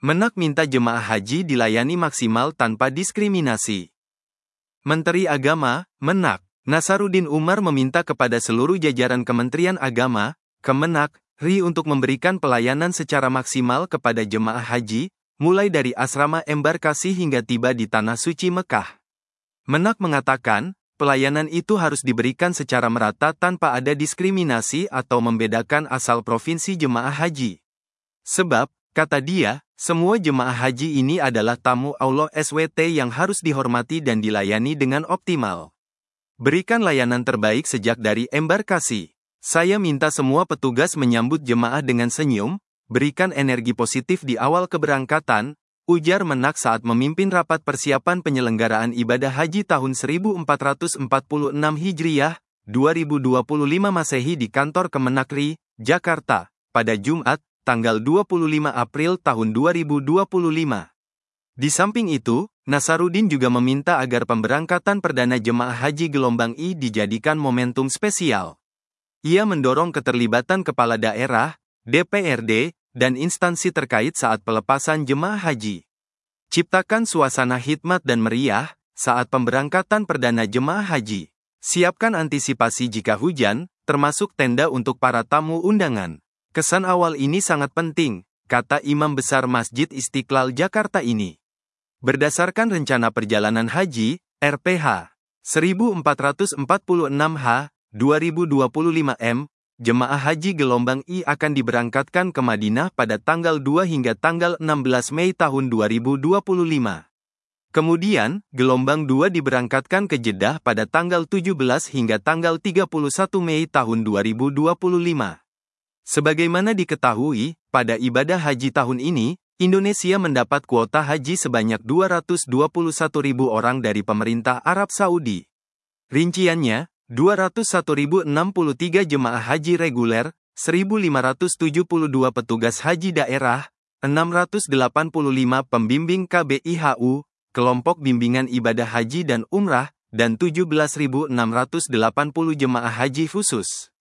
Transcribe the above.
Menak minta jemaah haji dilayani maksimal tanpa diskriminasi. Menteri Agama, Menak, Nasaruddin Umar meminta kepada seluruh jajaran Kementerian Agama, Kemenak, RI untuk memberikan pelayanan secara maksimal kepada jemaah haji, mulai dari asrama embarkasi hingga tiba di Tanah Suci Mekah. Menak mengatakan, pelayanan itu harus diberikan secara merata tanpa ada diskriminasi atau membedakan asal provinsi jemaah haji. Sebab, kata dia, semua jemaah haji ini adalah tamu Allah SWT yang harus dihormati dan dilayani dengan optimal. Berikan layanan terbaik sejak dari embarkasi. Saya minta semua petugas menyambut jemaah dengan senyum, berikan energi positif di awal keberangkatan, ujar Menak saat memimpin rapat persiapan penyelenggaraan ibadah haji tahun 1446 Hijriah, 2025 Masehi di kantor Kemenak RI, Jakarta, pada Jumat, tanggal 25 April tahun 2025. Di samping itu, Nasaruddin juga meminta agar pemberangkatan perdana jemaah haji gelombang I dijadikan momentum spesial. Ia mendorong keterlibatan kepala daerah, DPRD, dan instansi terkait saat pelepasan jemaah haji. Ciptakan suasana hikmat dan meriah saat pemberangkatan perdana jemaah haji. Siapkan antisipasi jika hujan, termasuk tenda untuk para tamu undangan. Kesan awal ini sangat penting, kata Imam Besar Masjid Istiqlal Jakarta ini. Berdasarkan Rencana Perjalanan Haji, RPH 1446H, 2025 jemaah haji gelombang I akan diberangkatkan ke Madinah pada tanggal 2 hingga tanggal 16 Mei tahun 2025. Kemudian, gelombang 2 diberangkatkan ke Jeddah pada tanggal 17 hingga tanggal 31 Mei tahun 2025. Sebagaimana diketahui, pada ibadah haji tahun ini, Indonesia mendapat kuota haji sebanyak 221.000 orang dari pemerintah Arab Saudi. Rinciannya, 201.063 jemaah haji reguler, 1.572 petugas haji daerah, 685 pembimbing KBIHU, kelompok bimbingan ibadah haji dan umrah, dan 17.680 jemaah haji khusus.